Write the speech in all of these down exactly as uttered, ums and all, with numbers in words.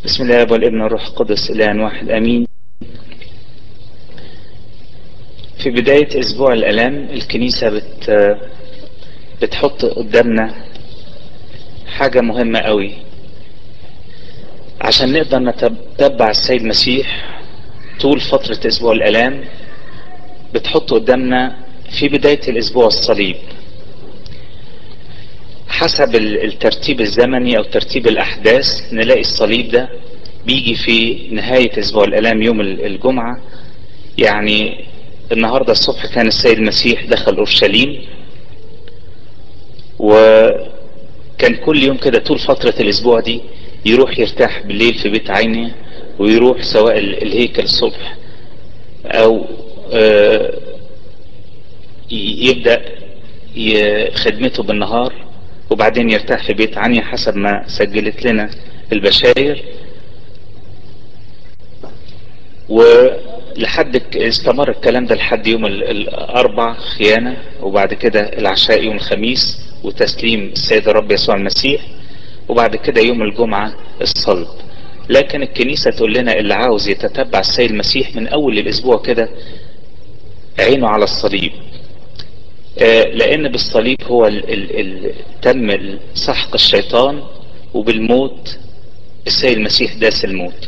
بسم الله والابن والروح القدس إله واحد امين. في بداية اسبوع الالام الكنيسة بت بتحط قدامنا حاجة مهمة قوي عشان نقدر نتبع السيد المسيح طول فترة اسبوع الالام. بتحط قدامنا في بداية الاسبوع الصليب حسب الترتيب الزمني او ترتيب الاحداث. نلاقي الصليب ده بيجي في نهاية اسبوع الالام يوم الجمعة. يعني النهاردة الصبح كان السيد المسيح دخل اورشليم، وكان كل يوم كده طول فترة الاسبوع دي يروح يرتاح بالليل في بيت عينه، ويروح سواء الهيكل الصبح او يبدأ خدمته بالنهار، وبعدين يرتاح في بيت عنيا حسب ما سجلت لنا البشاير. ولحد استمر الكلام ده لحد يوم الاربع خيانة، وبعد كده العشاء يوم الخميس وتسليم السيد الرب يسوع المسيح، وبعد كده يوم الجمعة الصلب. لكن الكنيسة تقول لنا اللي عاوز يتتبع السيد المسيح من اول الاسبوع كده عينه على الصليب، لان بالصليب هو ال ال ال تم سحق الشيطان، وبالموت السيد المسيح داس الموت.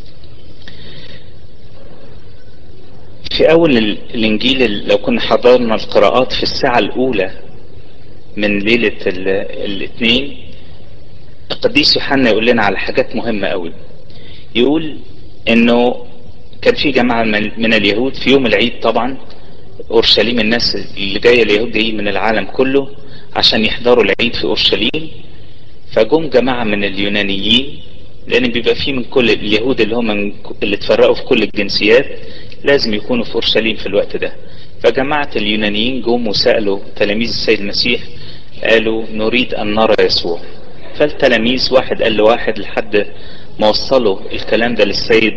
في اول الانجيل لو كنا حضرنا القراءات في الساعة الاولى من ليلة الاثنين، القديس يوحنا يقول لنا على حاجات مهمة قوي. يقول انه كان في جماعة من اليهود في يوم العيد. طبعا اورشليم الناس اللي جاية اليهود دي من العالم كله عشان يحضروا العيد في اورشليم، فجم جماعة من اليونانيين، لان بيبقى فيه من كل اليهود اللي هم اللي اتفرقوا في كل الجنسيات لازم يكونوا في اورشليم في الوقت ده. فجماعة اليونانيين جم وسألوا تلاميذ السيد المسيح، قالوا نريد ان نرى يسوع. فالتلاميذ واحد قال لواحد لحد ما وصلوا الكلام ده للسيد،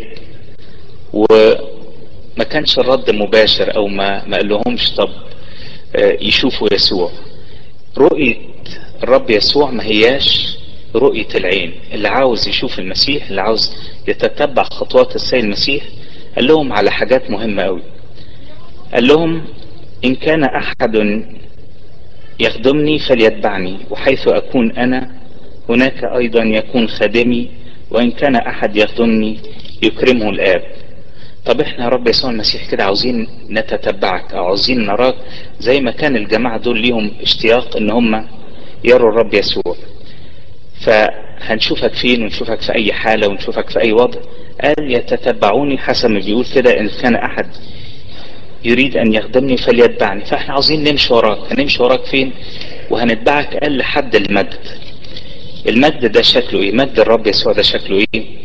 وما كانش الرد مباشر او ما ما قال لهمش طب يشوفوا يسوع. رؤية الرب يسوع ما هياش رؤية العين. اللي عاوز يشوف المسيح، اللي عاوز يتتبع خطوات السيد المسيح، قال لهم على حاجات مهمة قوي. قال لهم إن كان أحد يخدمني فليتبعني، وحيث أكون أنا هناك أيضا يكون خادمي، وإن كان أحد يخدمني يكرمه الآب. طب احنا يا رب يسوع المسيح كده عاوزين نتتبعك او عاوزين نراك زي ما كان الجماعة دول ليهم اشتياق ان هم يروا الرب يسوع. فهنشوفك فين ونشوفك في اي حالة ونشوفك في اي وضع. قال يتتبعوني حسب ما بيقول كده، ان كان احد يريد ان يخدمني فليتبعني. فاحنا عاوزين نمشي وراك. هنمشي وراك فين وهنتبعك؟ قال لحد المجد. المجد ده شكله ايه؟ مجد الرب يسوع ده شكله ايه؟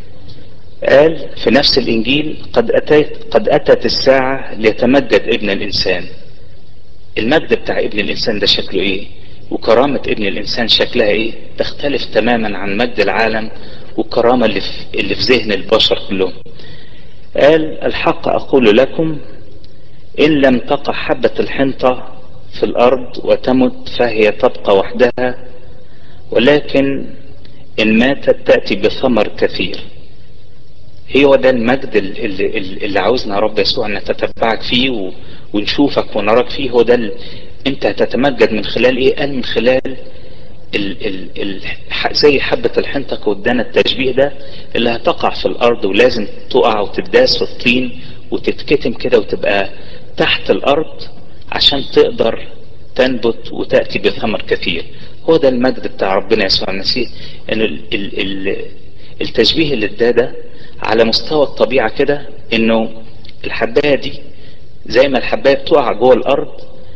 قال في نفس الانجيل قد اتت قد اتت الساعة ليتمجد ابن الانسان. المجد بتاع ابن الانسان ده شكله ايه؟ وكرامة ابن الانسان شكلها ايه؟ تختلف تماما عن مجد العالم والكرامة اللي في, اللي في ذهن البشر كلهم. قال الحق اقول لكم ان لم تقع حبة الحنطة في الارض وتمت فهي تبقى وحدها، ولكن ان ماتت تأتي بثمر كثير. هو ده المجد اللي, اللي عاوزنا رب يسوع نتتبعك فيه ونشوفك ونراك فيه. هو ده ال... انت هتتمجد من خلال ايه؟ قال من خلال ال... ال... ال... زي حبة الحنطة ودانا التشبيه ده اللي هتقع في الارض، ولازم تقع وتداس في الطين وتتكتم كده وتبقى تحت الارض عشان تقدر تنبت وتأتي بثمر كثير. هو ده المجد بتاع ربنا يسوع المسيح. ان ال... ال... ال... التشبيه اللي اداه ده على مستوى الطبيعة كده، انه الحباية دي زي ما الحباية بتقع جوه الارض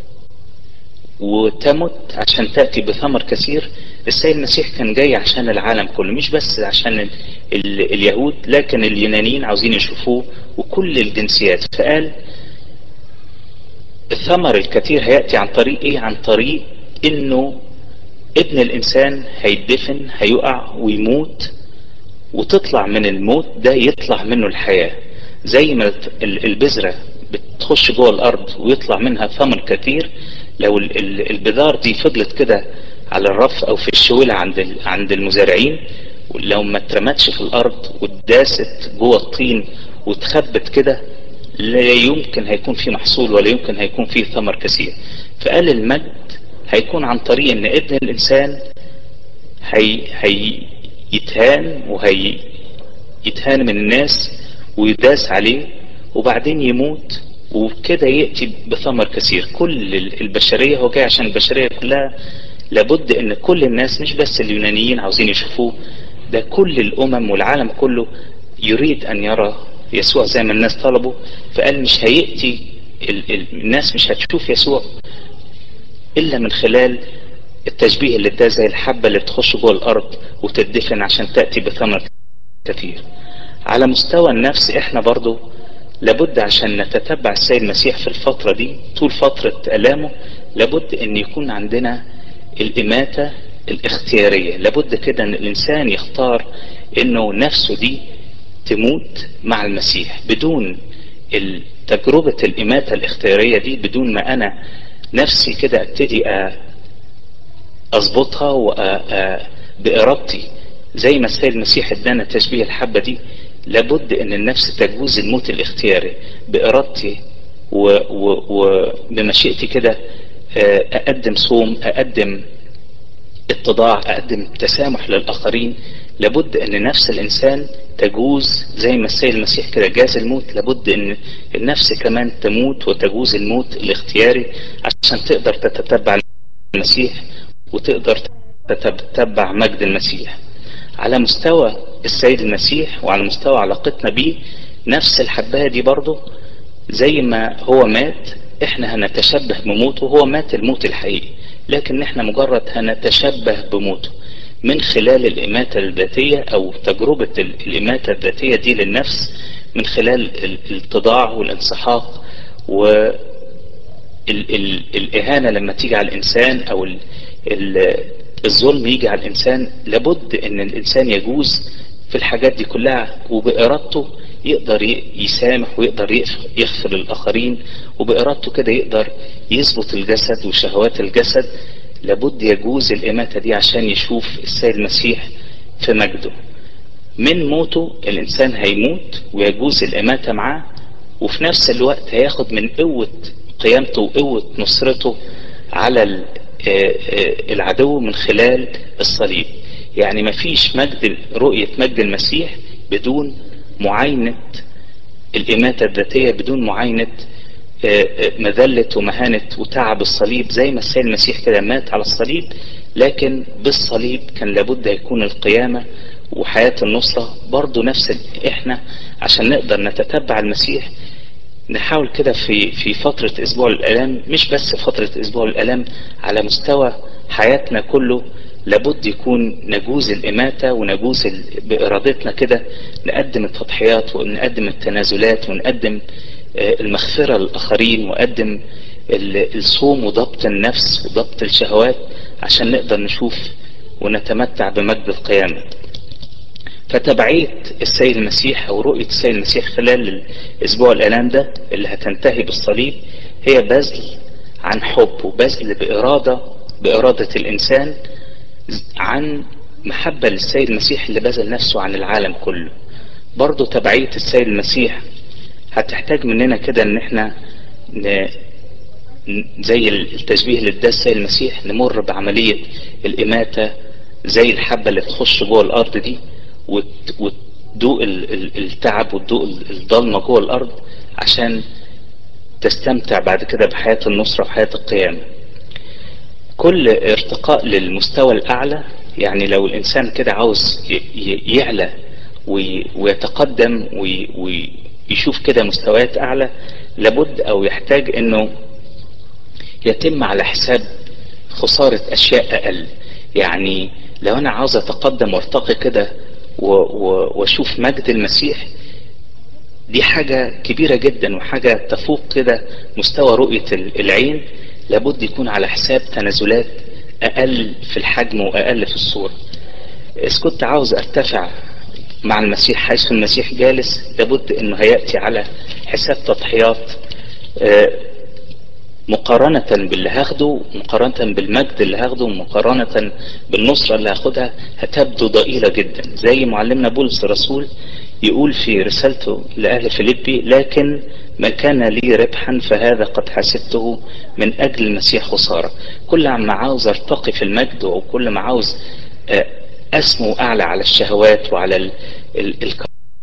وتمت عشان تأتي بثمر كثير. السيد المسيح كان جاي عشان العالم كله، مش بس عشان ال ال اليهود، لكن اليونانيين عاوزين يشوفوه وكل الجنسيات. فقال الثمر الكثير هيأتي عن طريق ايه؟ عن طريق انه ابن الانسان هيدفن، هيقع ويموت، وتطلع من الموت ده يطلع منه الحياة. زي ما البذرة بتخش جوه الارض ويطلع منها ثمر كثير، لو البذار دي فضلت كده على الرف او في الشولة عند عند المزارعين لو ما اترمتش في الارض واتداست جوه الطين واتخبت كده لا يمكن هيكون في محصول ولا يمكن هيكون في ثمر كثير. فقال المجد هيكون عن طريق ان ابن الانسان هي هيتهان وهي يتهان من الناس ويداس عليه وبعدين يموت وكده يأتي بثمر كثير. كل البشرية هو جاي عشان البشرية كلها، لابد ان كل الناس مش بس اليونانيين عاوزين يشوفوه، ده كل الامم والعالم كله يريد ان يرى يسوع زي ما الناس طلبوا. فقال مش هيأتي ال ال الناس مش هتشوف يسوع الا من خلال التشبيه اللي ده زي الحبة اللي بتخش جوه الارض وتدفن عشان تأتي بثمر كثير. على مستوى النفس احنا برضو لابد عشان نتتبع السيد المسيح في الفترة دي طول فترة ألامه لابد ان يكون عندنا الإماتة الاختيارية. لابد كده ان الانسان يختار انه نفسه دي تموت مع المسيح. بدون تجربة الإماتة الاختيارية دي، بدون ما انا نفسي كده ابتدي اظبطها وبإرادتي زي ما السيد المسيح ادانا تشبيه الحبة دي، لابد ان النفس تجوز الموت الاختياري بإرادتي وبمشيئتي كده. اقدم صوم، اقدم اتضاع، اقدم تسامح للاخرين. لابد ان نفس الانسان تجوز زي ما السيد المسيح كده جاز الموت، لابد ان النفس كمان تموت وتجوز الموت الاختياري عشان تقدر تتتبع المسيح وتقدر تتبع مجد المسيح. على مستوى السيد المسيح وعلى مستوى علاقتنا بيه نفس الحباية دي برضه زي ما هو مات احنا هنتشبه بموته. هو مات الموت الحقيقي لكن احنا مجرد هنتشبه بموته من خلال الإماتة الذاتية او تجربة الإماتة الذاتية دي للنفس من خلال الاتضاع والانسحاق. و ال ال الإهانة لما تيجي على الإنسان أو ال ال الظلم يجي على الإنسان، لابد أن الإنسان يجوز في الحاجات دي كلها وبإرادته يقدر يسامح ويقدر يغفر للآخرين، وبإرادته كده يقدر يظبط الجسد وشهوات الجسد. لابد يجوز الإماتة دي عشان يشوف السيد المسيح في مجده. من موته الإنسان هيموت ويجوز الإماتة معاه، وفي نفس الوقت هياخد من قوة قيامته وقوة نصرته على العدو من خلال الصليب. يعني مفيش مجد رؤية مجد المسيح بدون معاينة الإماتة الذاتية، بدون معاينة مذلة ومهانة وتعب الصليب. زي ما السيد المسيح كده مات على الصليب، لكن بالصليب كان لابد يكون القيامة وحياة النصرة برضو نفس. احنا عشان نقدر نتتبع المسيح نحاول كده في في فترة اسبوع الالام، مش بس فترة اسبوع الالام، على مستوى حياتنا كله لابد يكون نجوز الاماتة ونجوز بارادتنا كده نقدم التضحيات ونقدم التنازلات ونقدم المغفرة للاخرين ونقدم الصوم وضبط النفس وضبط الشهوات عشان نقدر نشوف ونتمتع بمجد القيامة. فتبعية السيد المسيح او رؤية السيد المسيح خلال الاسبوع الالام ده اللي هتنتهي بالصليب هي بذل عن حب وبذل بارادة بارادة الانسان عن محبة للسيد المسيح اللي بذل نفسه عن العالم كله. برضو تبعية السيد المسيح هتحتاج مننا كده ان احنا ن... زي التشبيه اللي اداه السيد المسيح نمر بعملية الاماتة زي الحبة اللي تخش جوه الارض دي وتدوق التعب وتدوق الضلمة جوه الارض عشان تستمتع بعد كده بحياة النصرة وحياة القيامة. كل ارتقاء للمستوى الاعلى، يعني لو الانسان كده عاوز يعلى ويتقدم ويشوف كده مستويات اعلى، لابد او يحتاج انه يتم على حساب خسارة اشياء اقل. يعني لو انا عاوز اتقدم وارتقي كده واشوف مجد المسيح، دي حاجة كبيرة جدا وحاجة تفوق كده مستوى رؤية العين، لابد يكون على حساب تنازلات اقل في الحجم واقل في الصورة. اذا كنت عاوز ارتفع مع المسيح حيث المسيح جالس، لابد انه هيأتي على حساب تضحيات مقارنة باللي هاخده، مقارنة بالمجد اللي هاخده، مقارنة بالنصرة اللي هاخدها، هتبدو ضئيلة جدا. زي معلمنا بولس الرسول يقول في رسالته لأهل فيليبي: لكن ما كان لي ربحا فهذا قد حسبته من أجل المسيح خسارة. كل ما عاوز ارتقي في المجد، وكل ما عاوز آه، أسمو أعلى على الشهوات وعلى ال- ال-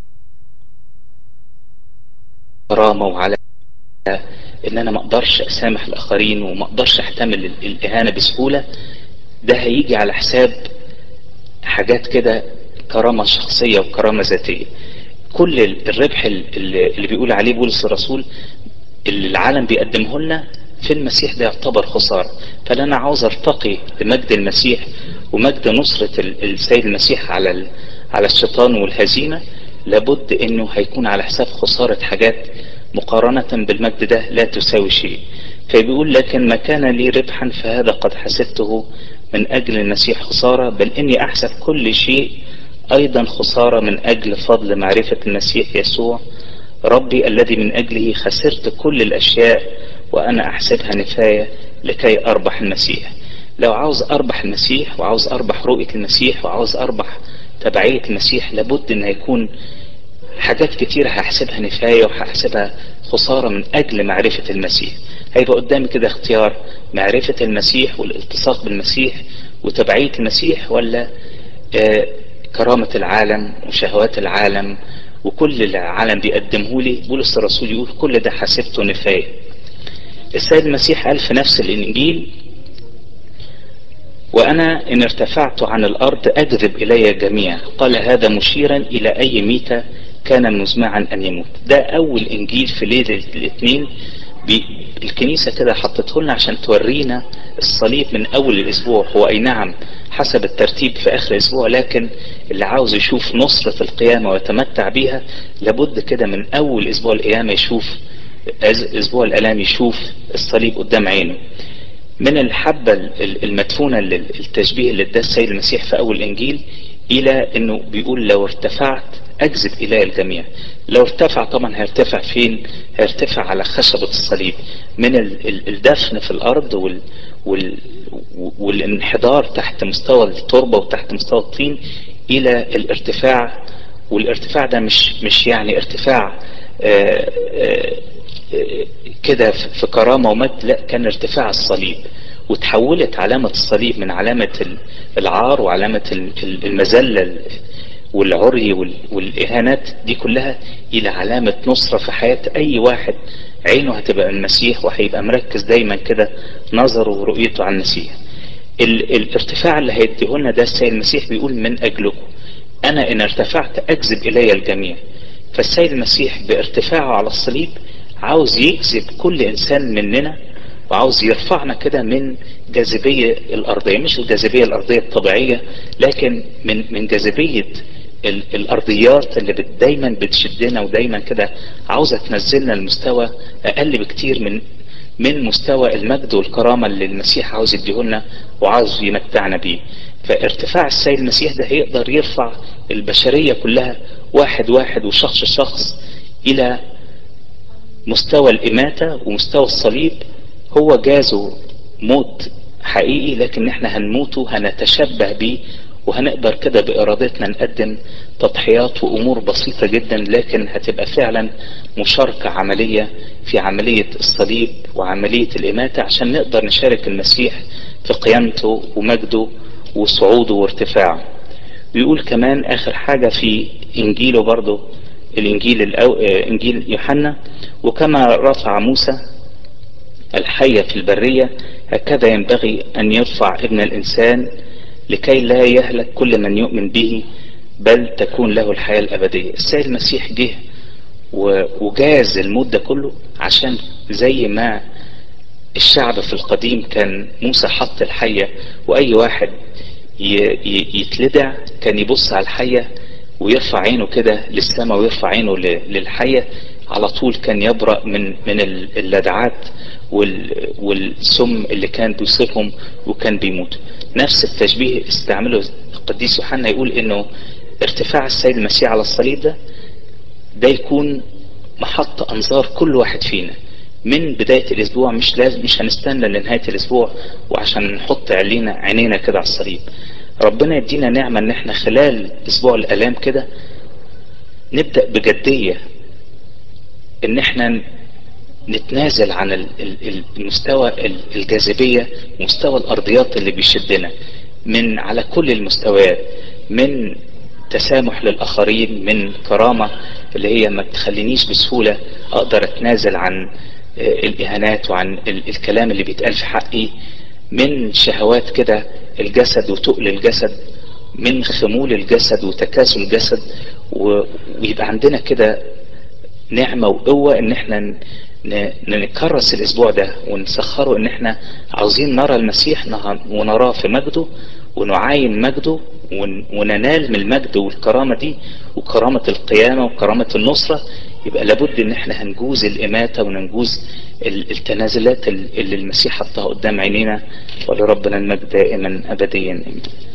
الكرامة، وعلى ان انا ما اقدرش اسامح الاخرين وما اقدرش احتمل ال- الاهانة بسهولة، ده هيجي على حساب حاجات كده، كرامة شخصية وكرامة ذاتية. كل ال- الربح ال- اللي اللي بيقول عليه بولس الرسول اللي العالم بيقدمه لنا في المسيح ده يعتبر خسارة. فانا عاوز ارتقي بمجد المسيح ومجد نصرة ال- السيد المسيح على ال- على الشيطان والهزيمة، لابد انه هيكون على حساب خسارة حاجات مقارنة بالمجد ده لا تساوي شيء. فبيقول: لكن ما كان لي ربحا فهذا قد حسبته من اجل المسيح خسارة، بل اني احسب كل شيء ايضا خسارة من اجل فضل معرفة المسيح يسوع ربي، الذي من أجله خسرت كل الأشياء وأنا أحسبها نفاية لكي أربح المسيح. لو عاوز أربح المسيح، وعاوز أربح رؤية المسيح، وعاوز أربح تبعية المسيح، لابد أن يكون حاجات كتير هحسبها نفاية وهحسبها خسارة من أجل معرفة المسيح. هيبقى قدامي كده اختيار: معرفة المسيح والالتصاق بالمسيح وتبعية المسيح، ولا آه كرامة العالم وشهوات العالم وكل اللي العالم بيقدمه لي. بولس الرسول يقول: كل ده حسبته نفاية. السيد المسيح قال في نفس الإنجيل: وأنا إن ارتفعت عن الأرض أجذب إلي الجميع. قال هذا مشيرا إلى أي ميتة كان مزمعا أن يموت. ده أول إنجيل في ليلة الاثنين. الكنيسة كده حطته لنا عشان تورينا الصليب من أول الأسبوع. هو أي نعم حسب الترتيب في آخر الأسبوع، لكن اللي عاوز يشوف نصرة القيامة ويتمتع بيها لابد كده من أول أسبوع القيامة يشوف، أسبوع الآلام يشوف الصليب قدام عينه. من الحبة المدفونة للتشبيه اللي اداه السيد المسيح في اول الانجيل، الى انه بيقول: لو ارتفعت اجذب الي الجميع. لو ارتفع طبعا هيرتفع فين؟ هيرتفع على خشبة الصليب، من الدفن في الارض وال وال والانحدار تحت مستوى التربة وتحت مستوى الطين، الى الارتفاع. والارتفاع ده مش مش يعني ارتفاع آآ آآ كده في كرامة ومجد، لا، كان ارتفاع الصليب. وتحولت علامة الصليب من علامة العار وعلامة المذلة والعري والإهانات دي كلها إلى علامة نصرة في حياة أي واحد عينه هتبقى المسيح، وهيبقى مركز دايما كده نظره ورؤيته على المسيح. ال الارتفاع اللي هيديهولنا ده السيد المسيح بيقول: من أجلكم أنا إن ارتفعت أجذب إلي الجميع. فالسيد المسيح بارتفاعه على الصليب عاوز يجذب كل إنسان مننا، وعاوز يرفعنا كده من جاذبية الأرضية، مش الجاذبية الأرضية الطبيعية، لكن من من جاذبية الأرضيات اللي بت دايما بتشدنا، ودايما كده عاوزة تنزلنا لمستوى أقل بكتير من من مستوى المجد والكرامة اللي المسيح عاوز يديهولنا وعاوز يمتعنا بيه. فارتفاع السيد المسيح ده هيقدر يرفع البشرية كلها واحد واحد وشخص شخص إلى مستوى الإماتة ومستوى الصليب. هو جازه موت حقيقي، لكن احنا هنموته هنتشبه بيه، وهنقدر كده بإرادتنا نقدم تضحيات وأمور بسيطة جدا، لكن هتبقى فعلا مشاركة عملية في عملية الصليب وعملية الإماتة، عشان نقدر نشارك المسيح في قيامته ومجده وصعوده وارتفاعه. بيقول كمان آخر حاجة في إنجيله برضه، الإنجيل الأو... إنجيل يوحنا: وكما رفع موسى الحية في البرية، هكذا ينبغي أن يرفع ابن الإنسان، لكي لا يهلك كل من يؤمن به، بل تكون له الحياة الأبدية. السيد المسيح جه وجاز المدة كله، عشان زي ما الشعب في القديم كان موسى حط الحية، وأي واحد يتلدع كان يبص على الحية ويرفع عينه كده للسماء ويرفع عينه للحية، على طول كان يبرأ من من اللدعات والسم اللي كان بيصيبهم وكان بيموت. نفس التشبيه استعمله القديس يوحنا، يقول انه ارتفاع السيد المسيح على الصليب ده ده يكون محط انظار كل واحد فينا. من بداية الاسبوع، مش لازم مش هنستنى لنهاية الاسبوع وعشان نحط علينا عينينا كده على الصليب. ربنا يدينا نعمة ان احنا خلال اسبوع الالام كده نبدأ بجدية ان احنا نتنازل عن ال- ال- المستوى ال- الجاذبية، مستوى الارضيات اللي بيشدنا من على كل المستويات، من تسامح للاخرين، من كرامة اللي هي ما تخلينيش بسهولة اقدر اتنازل عن آه، الاهانات وعن ال- الكلام اللي بيتقال في حقي، من شهوات كده الجسد وتقل الجسد، من خمول الجسد وتكاسل الجسد، و- ويبقى عندنا كده نعمة وقوة ان احنا ن- ن- نكرس الاسبوع ده ونسخره ان احنا عاوزين نرى المسيح نه- ونراه في مجده ونعاين مجده ون- وننال من المجد والكرامة دي وكرامة القيامة وكرامة النصرة. يبقى لابد ان احنا هنجوز الاماتة وننجوز ال- التنازلات ال- اللي المسيح حطها قدام عينينا. ولربنا المجد دائما ابديا.